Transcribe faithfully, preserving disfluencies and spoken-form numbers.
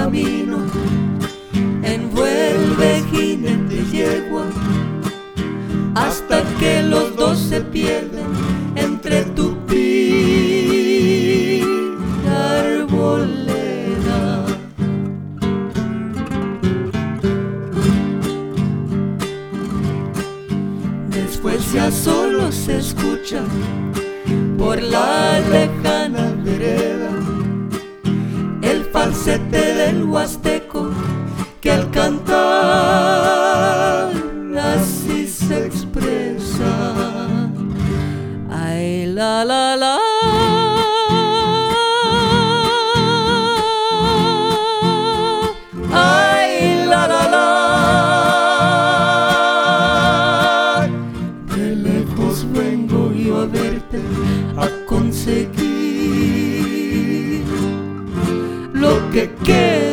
camino, envuelve jinete y yegua, hasta que los dos se pierden entre tupí y arboleda. Después ya solo se escucha por la lejana vereda el falsete del huasteco, que al cantar así se expresa. Ay, la la la. Ay, la la la. De lejos vengo yo a verte, a conseguir lo que queda.